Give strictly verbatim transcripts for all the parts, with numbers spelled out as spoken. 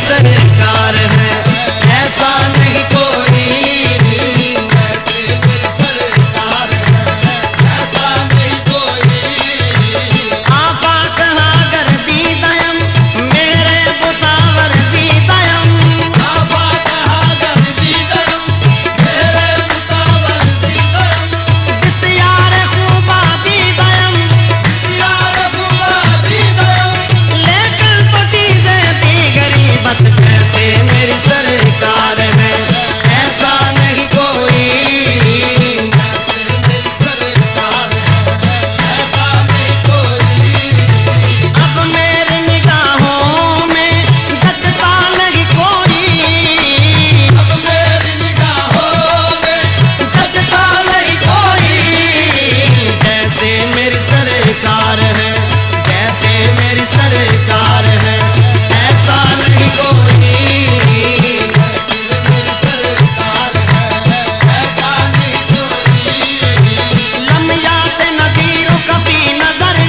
सरकार है, ऐसा नहीं कोई। जैसे मेरी सरकार है, ऐसा नहीं कोई। आफा कहा कर दी दयम, मेरे बुतावर दी दयम। आफा कहा कर दी दयम, मेरे बुतावर दी दयम। बिस्यार खूबा दी दयम, बिस्यार खूबा दी दयम। लेकिन तो चीजें दी गरी बस जैसे मेरी सरकार है, ऐसा नहीं कोई। जैसे मेरी सरकार है, ऐसा नहीं कोई। अब मेरी निगाहों में जचता नहीं कोई। अब मेरी निगाहों में जचता नहीं कोई। जैसे मेरी सरकार है, जैसे मेरी सरकार है, ऐसा नहीं कोई। जैसे मेरी सरकार है, ऐसा नहीं कोई। लम्यात नज़ीर कभी नजर,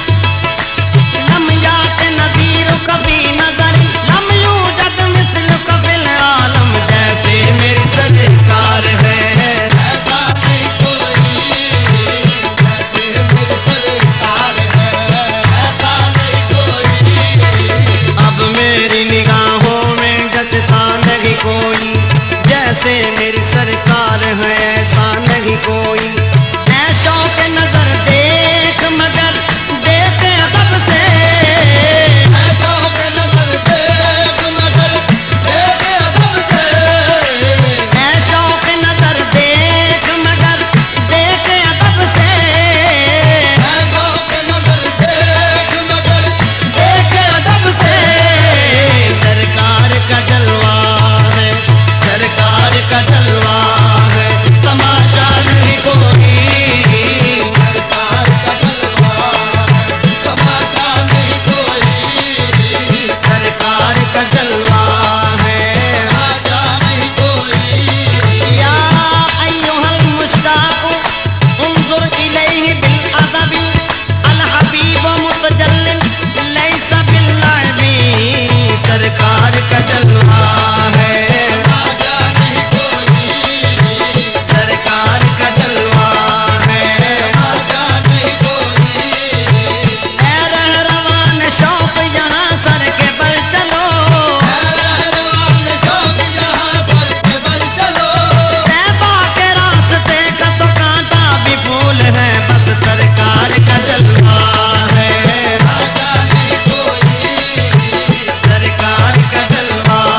लम्यात नज़ीर कभी नजर, लम यूजद मिस्ल कफिल आलम। जैसे मेरी सरकार है, ऐसा नहीं कोई। जैसे मेरी सरकार है, ऐसा नहीं कोई। अब मेरी निगाहों में जचता नहीं कोई। जैसे मेरी सरकार है, ऐसा नहीं कोई। ऐशों के नजर देख मगर देख अदब से। ऐशों के नजर देख मगर देख अदब से। ऐशों के नजर देख मगर देख अदब से। ऐशों के नजर देख मगर देख अदब से। सरकार का जलवा है, सरकार का जलवा है, तमाशा नहीं कोई। सरकार का जलवा है, तमाशा नहीं कोई। सरकार का जलवा है, तमाशा नहीं कोई। या अय्युहल मुश्ताक़ उन्ज़ुर इलैहि बिल अदबी, अल हबीब मुतजल्लिल लैसा बिल लाइबी। सरकार का जलवा है, तमाशा नहीं कोई। सरकार का जलवा है, तमाशा नहीं कोई। ऐ रहरवान शौक यहाँ सर के बल चलो। ऐ रहरवान शौक यहाँ सर के बल चलो। तैबा के रास्ते का तो कांटा भी फूल है, बस सरकार का जलवा है, तमाशा नहीं कोई। सरकार का जलवा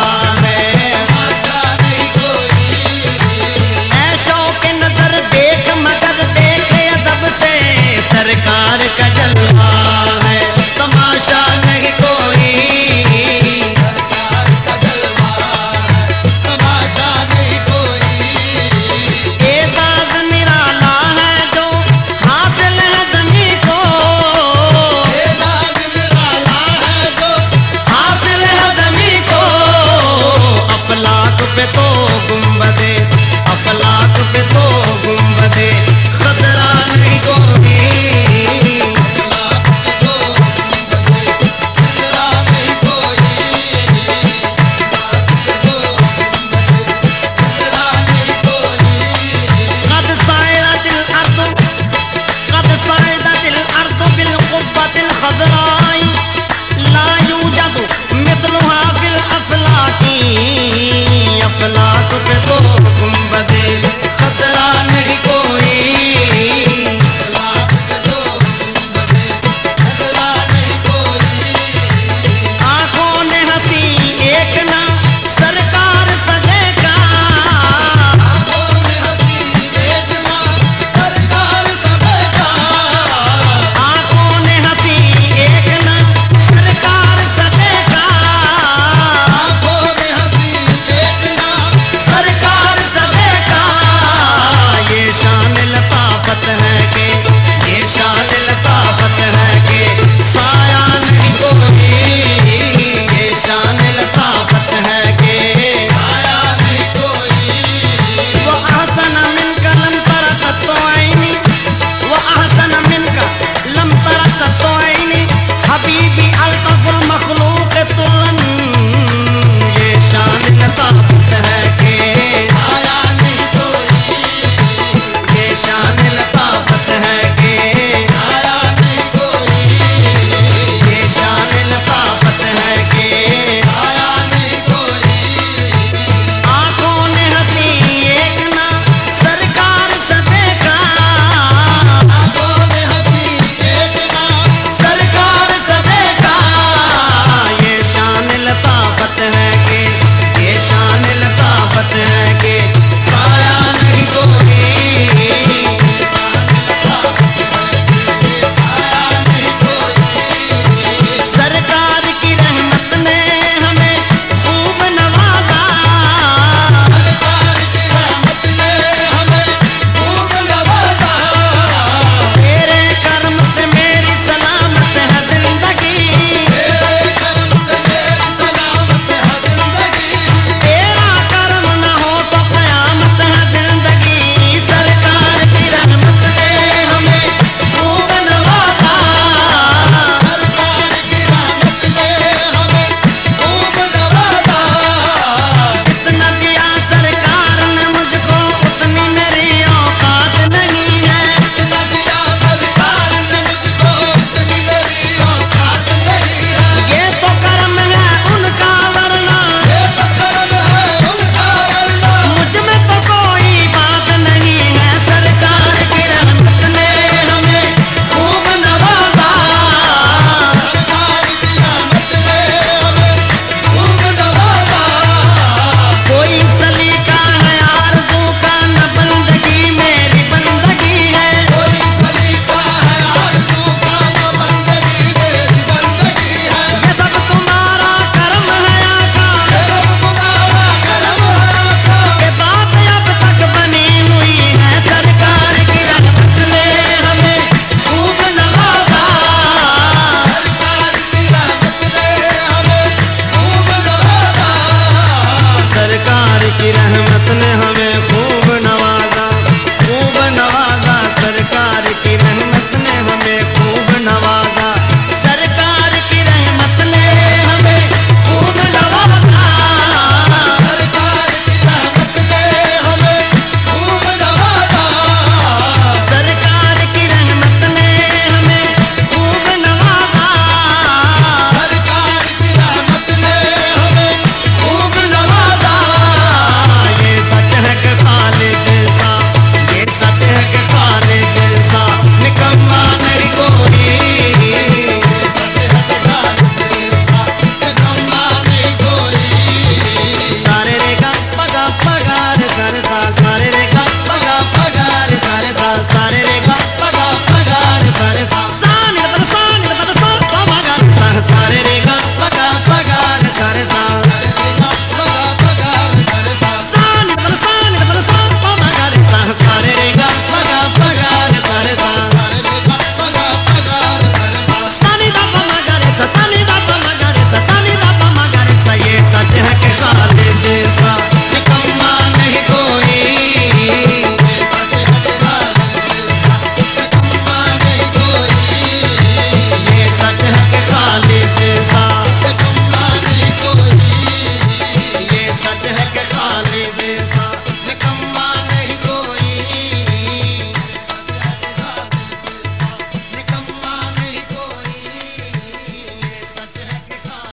की रहमत ने हमें खूब